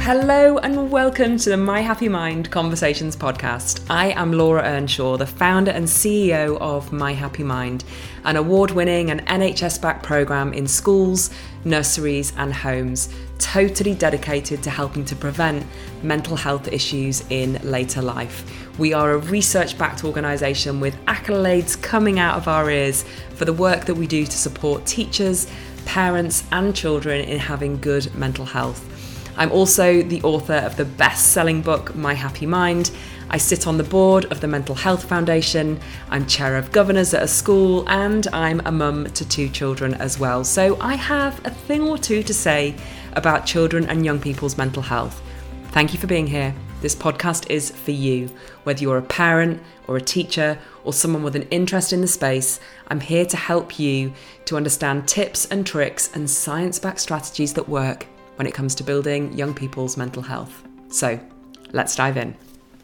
Hello and welcome to the My Happy Mind Conversations podcast. I am Laura Earnshaw, the founder and CEO of My Happy Mind, an award-winning and NHS-backed programme in schools, nurseries and homes, totally dedicated to helping to prevent mental health issues in later life. We are a research-backed organisation with accolades coming out of our ears for the work that we do to support teachers, parents and children in having good mental health. I'm also the author of the best-selling book, My Happy Mind. I sit on the board of the Mental Health Foundation. I'm chair of governors at a school, and I'm a mum to 2 children as well. So I have a thing or two to say about children and young people's mental health. Thank you for being here. This podcast is for you. Whether you're a parent or a teacher or someone with an interest in the space, I'm here to help you to understand tips and tricks and science-backed strategies that work when it comes to building young people's mental health. So, let's dive in.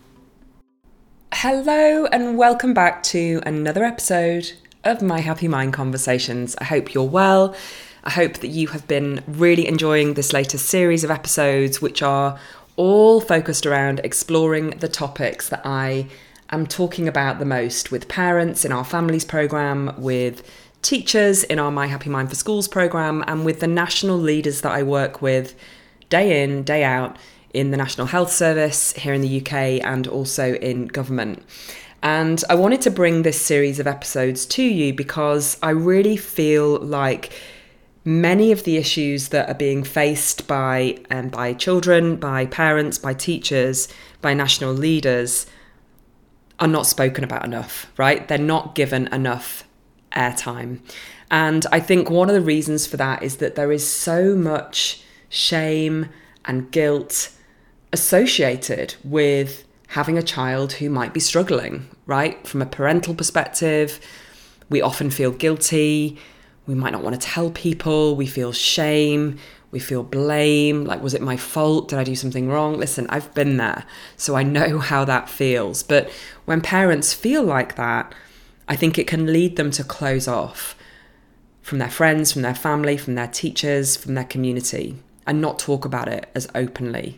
Hello and welcome back to another episode of My Happy Mind Conversations. I hope you're well. I hope that you have been really enjoying this latest series of episodes, which are all focused around exploring the topics that I am talking about the most with parents in our families programme, with teachers in our My Happy Mind for Schools programme, and with the national leaders that I work with day in, day out in the National Health Service here in the UK and also in government. And I wanted to bring this series of episodes to you because I really feel like many of the issues that are being faced by children, by parents, by teachers, by national leaders are not spoken about enough, right? They're not given enough airtime. And I think one of the reasons for that is that there is so much shame and guilt associated with having a child who might be struggling, right? From a parental perspective, we often feel guilty. We might not want to tell people. We feel shame. We feel blame. Like, was it my fault? Did I do something wrong? Listen, I've been there, so I know how that feels. But when parents feel like that, I think it can lead them to close off from their friends, from their family, from their teachers, from their community, and not talk about it as openly.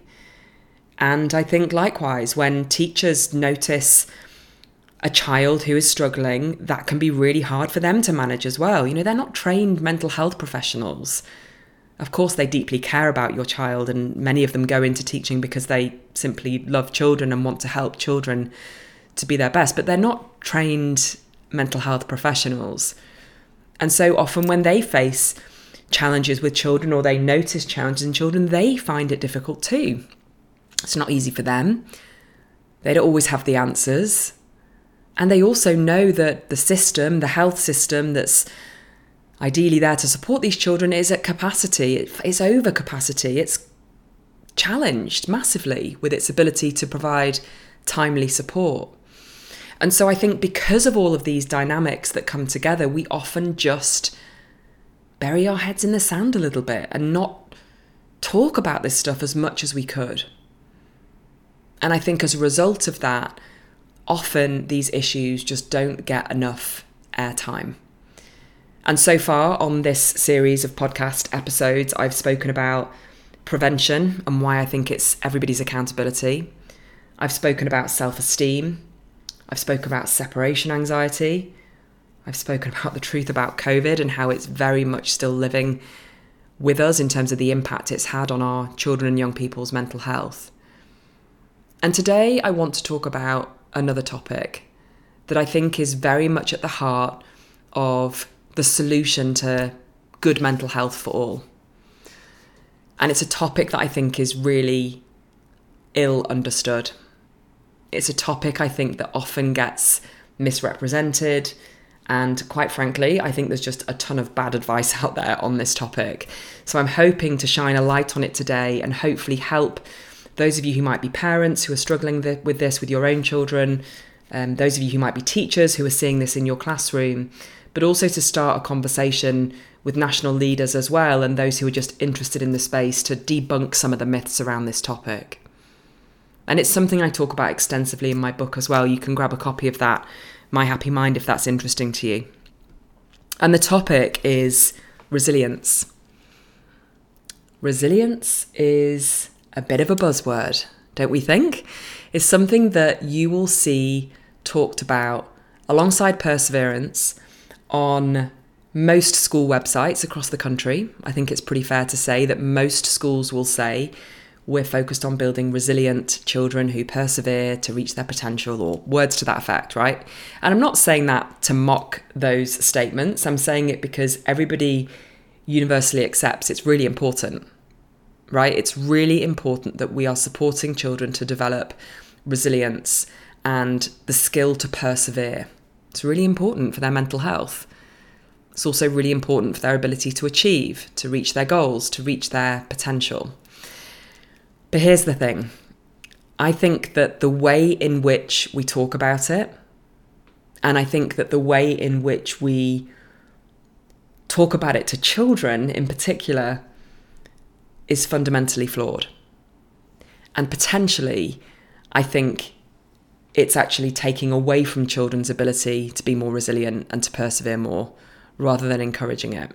And I think likewise, when teachers notice a child who is struggling, that can be really hard for them to manage as well. You know, they're not trained mental health professionals. Of course, they deeply care about your child, and many of them go into teaching because they simply love children and want to help children to be their best, but they're not trained mental health professionals. And so often when they face challenges with children or they notice challenges in children, they find it difficult too. It's not easy for them. They don't always have the answers. And they also know that the system, the health system that's ideally there to support these children is at capacity. It's over capacity. It's challenged massively with its ability to provide timely support. And so I think because of all of these dynamics that come together, we often just bury our heads in the sand a little bit and not talk about this stuff as much as we could. And I think as a result of that, often these issues just don't get enough airtime. And so far on this series of podcast episodes, I've spoken about prevention and why I think it's everybody's accountability. I've spoken about self-esteem. I've spoken about separation anxiety. I've spoken about the truth about COVID and how it's very much still living with us in terms of the impact it's had on our children and young people's mental health. And today I want to talk about another topic that I think is very much at the heart of the solution to good mental health for all. And it's a topic that I think is really ill understood. It's a topic I think that often gets misrepresented. And quite frankly, I think there's just a ton of bad advice out there on this topic. So I'm hoping to shine a light on it today and hopefully help those of you who might be parents who are struggling with this with your own children, those of you who might be teachers who are seeing this in your classroom, but also to start a conversation with national leaders as well and those who are just interested in the space to debunk some of the myths around this topic. And it's something I talk about extensively in my book as well. You can grab a copy of that, My Happy Mind, if that's interesting to you. And the topic is resilience. Resilience is a bit of a buzzword, don't we think? It's something that you will see talked about alongside perseverance on most school websites across the country. I think it's pretty fair to say that most schools will say we're focused on building resilient children who persevere to reach their potential, or words to that effect, right? And I'm not saying that to mock those statements. I'm saying it because everybody universally accepts it's really important, right? It's really important that we are supporting children to develop resilience and the skill to persevere. It's really important for their mental health. It's also really important for their ability to achieve, to reach their goals, to reach their potential. But here's the thing. I think that the way in which we talk about it, and I think that the way in which we talk about it to children in particular, is fundamentally flawed. And potentially, I think it's actually taking away from children's ability to be more resilient and to persevere more, rather than encouraging it.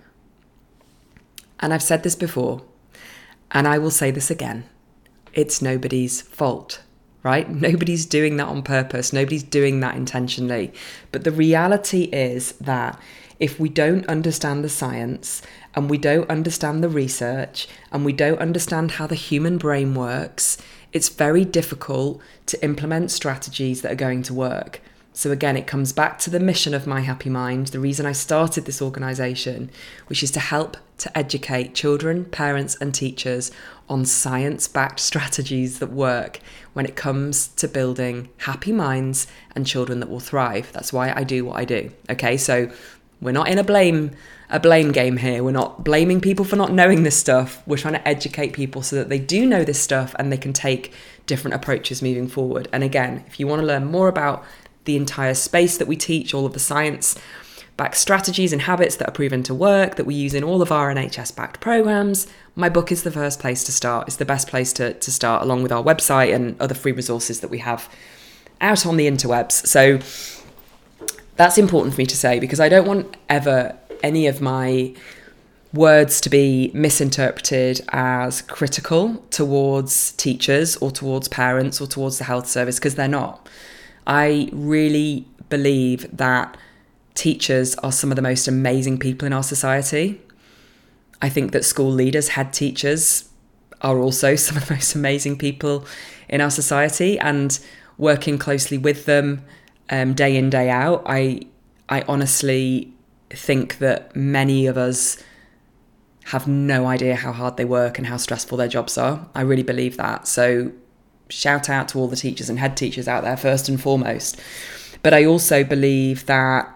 And I've said this before, and I will say this again. It's nobody's fault, right? Nobody's doing that on purpose. Nobody's doing that intentionally. But the reality is that if we don't understand the science, and we don't understand the research, and we don't understand how the human brain works, it's very difficult to implement strategies that are going to work. So again, it comes back to the mission of My Happy Mind, the reason I started this organisation, which is to help to educate children, parents and teachers on science-backed strategies that work when it comes to building happy minds and children that will thrive. That's why I do what I do. Okay, so we're not in a blame game here. We're not blaming people for not knowing this stuff. We're trying to educate people so that they do know this stuff and they can take different approaches moving forward. And again, if you want to learn more about the entire space that we teach, all of the science-backed strategies and habits that are proven to work, that we use in all of our NHS-backed programs, my book is the first place to start. It's the best place to start, along with our website and other free resources that we have out on the interwebs. So that's important for me to say, because I don't want ever any of my words to be misinterpreted as critical towards teachers or towards parents or towards the health service, because they're not. I really believe that teachers are some of the most amazing people in our society. I think that school leaders, head teachers, are also some of the most amazing people in our society, and working closely with them day in, day out, I honestly think that many of us have no idea how hard they work and how stressful their jobs are. I really believe that. So shout out to all the teachers and head teachers out there first and foremost. But I also believe that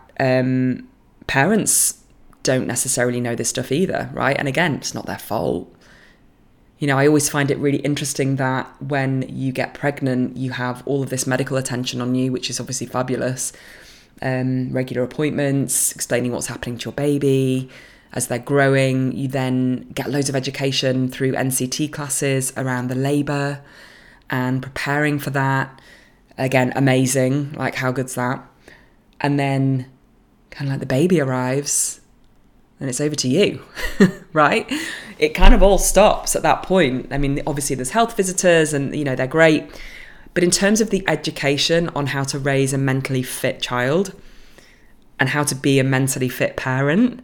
parents don't necessarily know this stuff either, right? And again, it's not their fault. You know, I always find it really interesting that when you get pregnant, you have all of this medical attention on you, which is obviously fabulous. Regular appointments, explaining what's happening to your baby as they're growing. You then get loads of education through NCT classes around the labour and preparing for that. Again, amazing. Like, how good's that? And then kind of like the baby arrives and it's over to you, right? It kind of all stops at that point. I mean, obviously there's health visitors and, you know, they're great. But in terms of the education on how to raise a mentally fit child and how to be a mentally fit parent,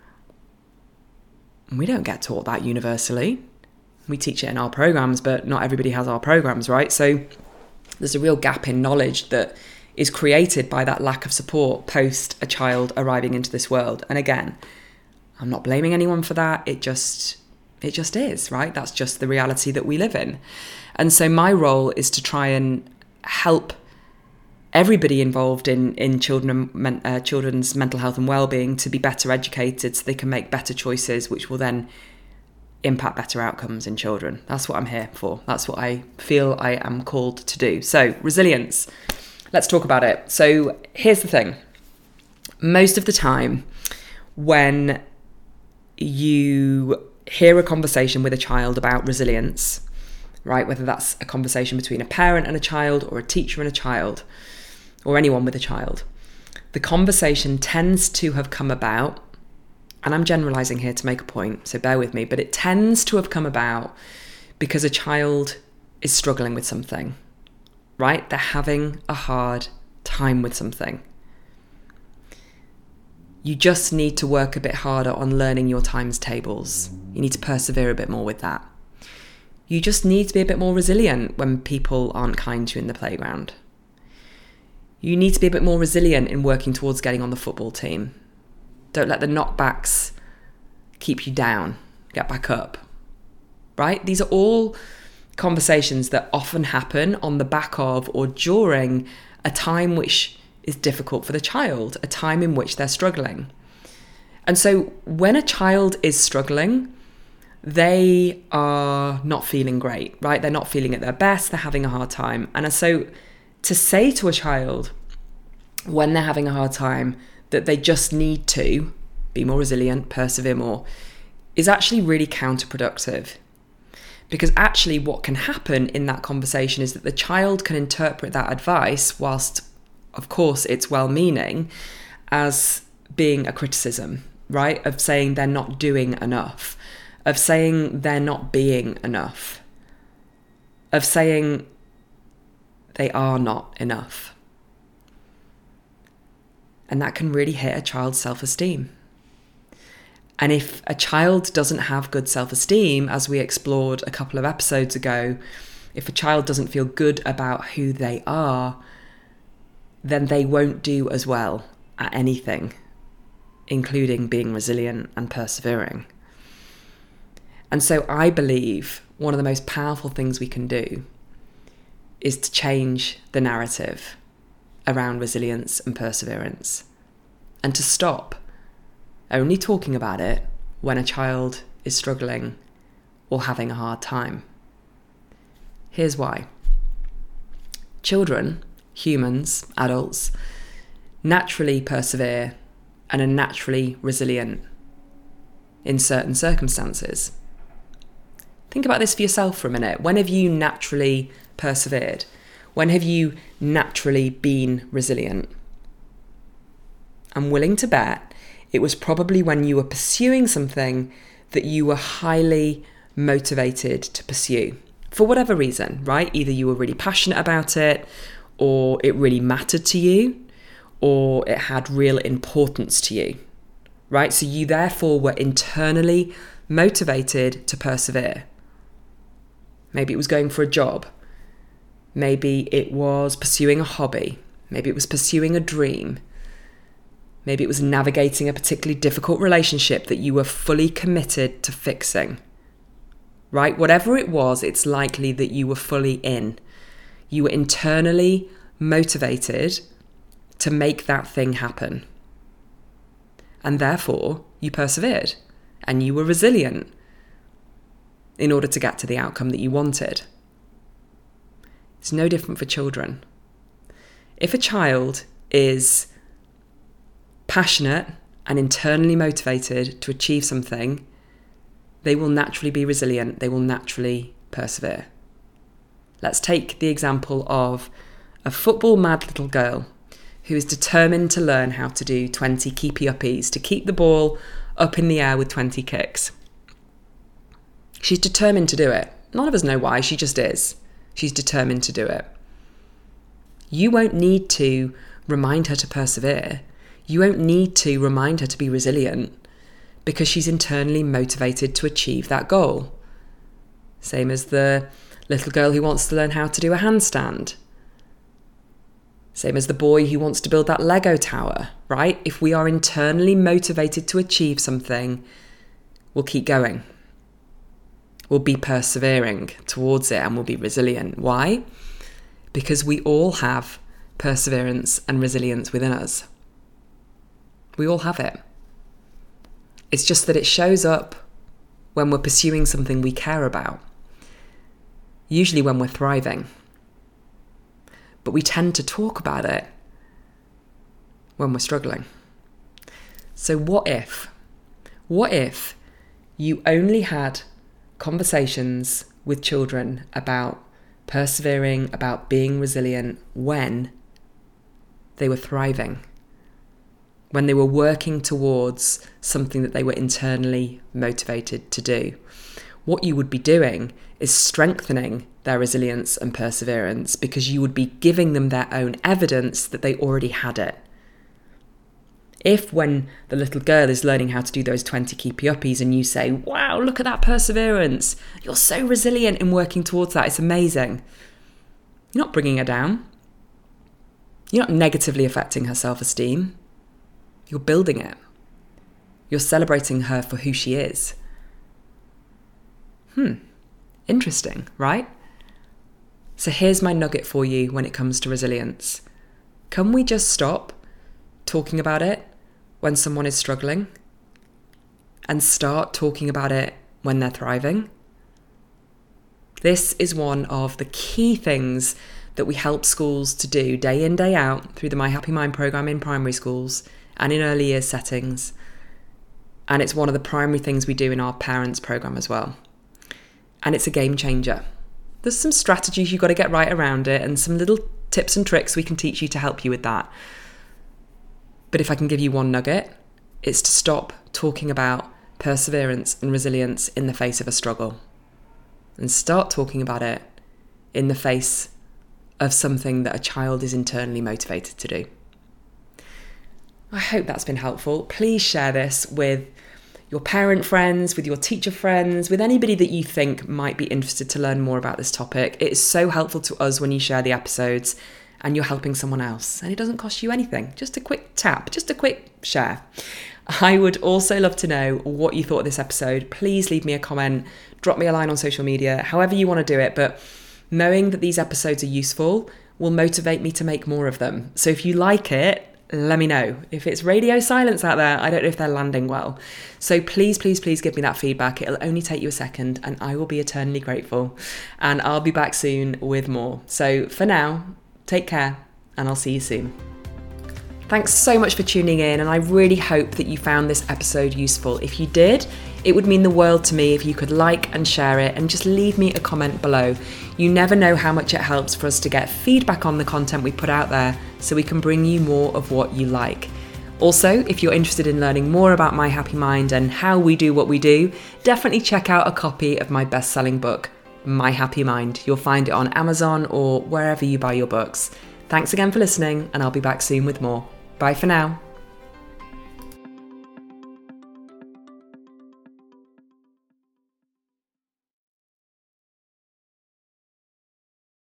we don't get taught that universally. We teach it in our programs, but not everybody has our programs, right? So there's a real gap in knowledge that is created by that lack of support post a child arriving into this world. And again, I'm not blaming anyone for that. It just is, right? That's just the reality that we live in. And so my role is to try and help everybody involved in children's mental health and well-being to be better educated so they can make better choices, which will then impact better outcomes in children. That's what I'm here for. That's what I feel I am called to do. So resilience, let's talk about it. So here's the thing. Most of the time when you hear a conversation with a child about resilience, right, whether that's a conversation between a parent and a child or a teacher and a child or anyone with a child, the conversation tends to have come about, and I'm generalizing here to make a point, so bear with me, but it tends to have come about because a child is struggling with something, right? They're having a hard time with something. You just need to work a bit harder on learning your times tables. You need to persevere a bit more with that. You just need to be a bit more resilient when people aren't kind to you in the playground. You need to be a bit more resilient in working towards getting on the football team. Don't let the knockbacks keep you down. Get back up, right? These are all conversations that often happen on the back of or during a time which is difficult for the child, a time in which they're struggling. And so when a child is struggling, they are not feeling great, right? They're not feeling at their best. They're having a hard time. And so to say to a child when they're having a hard time that they just need to be more resilient, persevere more, is actually really counterproductive. Because actually what can happen in that conversation is that the child can interpret that advice, whilst of course it's well-meaning, as being a criticism, right? Of saying they're not doing enough, of saying they're not being enough, of saying they are not enough. And that can really hit a child's self-esteem. And if a child doesn't have good self-esteem, as we explored a couple of episodes ago, if a child doesn't feel good about who they are, then they won't do as well at anything, including being resilient and persevering. And so I believe one of the most powerful things we can do is to change the narrative around resilience and perseverance, and to stop only talking about it when a child is struggling or having a hard time. Here's why. Children, humans, adults, naturally persevere and are naturally resilient in certain circumstances. Think about this for yourself for a minute. When have you naturally persevered? When have you naturally been resilient? I'm willing to bet it was probably when you were pursuing something that you were highly motivated to pursue. For whatever reason, right? Either you were really passionate about it, or it really mattered to you, or it had real importance to you, right? So you therefore were internally motivated to persevere. Maybe it was going for a job. Maybe it was pursuing a hobby. Maybe it was pursuing a dream. Maybe it was navigating a particularly difficult relationship that you were fully committed to fixing, right? Whatever it was, it's likely that you were fully in. You were internally motivated to make that thing happen. And therefore, you persevered and you were resilient in order to get to the outcome that you wanted. It's no different for children. If a child is passionate and internally motivated to achieve something, they will naturally be resilient. They will naturally persevere. Let's take the example of a football mad little girl who is determined to learn how to do 20 keepy-uppies, to keep the ball up in the air with 20 kicks. She's determined to do it. None of us know why, she just is. She's determined to do it. You won't need to remind her to persevere. You won't need to remind her to be resilient, because she's internally motivated to achieve that goal. Same as the little girl who wants to learn how to do a handstand. Same as the boy who wants to build that Lego tower, right? If we are internally motivated to achieve something, we'll keep going. We'll be persevering towards it and we'll be resilient. Why? Because we all have perseverance and resilience within us. We all have it. It's just that it shows up when we're pursuing something we care about. Usually when we're thriving. But we tend to talk about it when we're struggling. So what if you only had conversations with children about persevering, about being resilient when they were thriving, when they were working towards something that they were internally motivated to do, what you would be doing is strengthening their resilience and perseverance, because you would be giving them their own evidence that they already had it. If when the little girl is learning how to do those 20 keepy uppies and you say, wow, look at that perseverance, you're so resilient in working towards that, it's amazing. You're not bringing her down. You're not negatively affecting her self-esteem. You're building it. You're celebrating her for who she is. Interesting, right? So here's my nugget for you when it comes to resilience. Can we just stop talking about it when someone is struggling and start talking about it when they're thriving? This is one of the key things that we help schools to do day in, day out through the My Happy Mind programme in primary schools and in early years settings. And it's one of the primary things we do in our parents programme as well. And it's a game changer. There's some strategies you've got to get right around it and some little tips and tricks we can teach you to help you with that. But if I can give you one nugget, it's to stop talking about perseverance and resilience in the face of a struggle and start talking about it in the face of something that a child is internally motivated to do. I hope that's been helpful. Please share this with your parent friends, with your teacher friends, with anybody that you think might be interested to learn more about this topic. It is so helpful to us when you share the episodes and you're helping someone else. And it doesn't cost you anything. Just a quick tap, just a quick share. I would also love to know what you thought of this episode. Please leave me a comment, drop me a line on social media, however you want to do it. But knowing that these episodes are useful will motivate me to make more of them. So if you like it, let me know. If it's radio silence out there, I don't know if they're landing well. So please, please, please give me that feedback. It'll only take you a second and I will be eternally grateful. And I'll be back soon with more. So for now, take care and I'll see you soon. Thanks so much for tuning in, and I really hope that you found this episode useful. If you did, it would mean the world to me if you could like and share it and just leave me a comment below. You never know how much it helps for us to get feedback on the content we put out there so we can bring you more of what you like. Also, if you're interested in learning more about My Happy Mind and how we do what we do, definitely check out a copy of my best-selling book, My Happy Mind. You'll find it on Amazon or wherever you buy your books. Thanks again for listening, and I'll be back soon with more. Bye for now.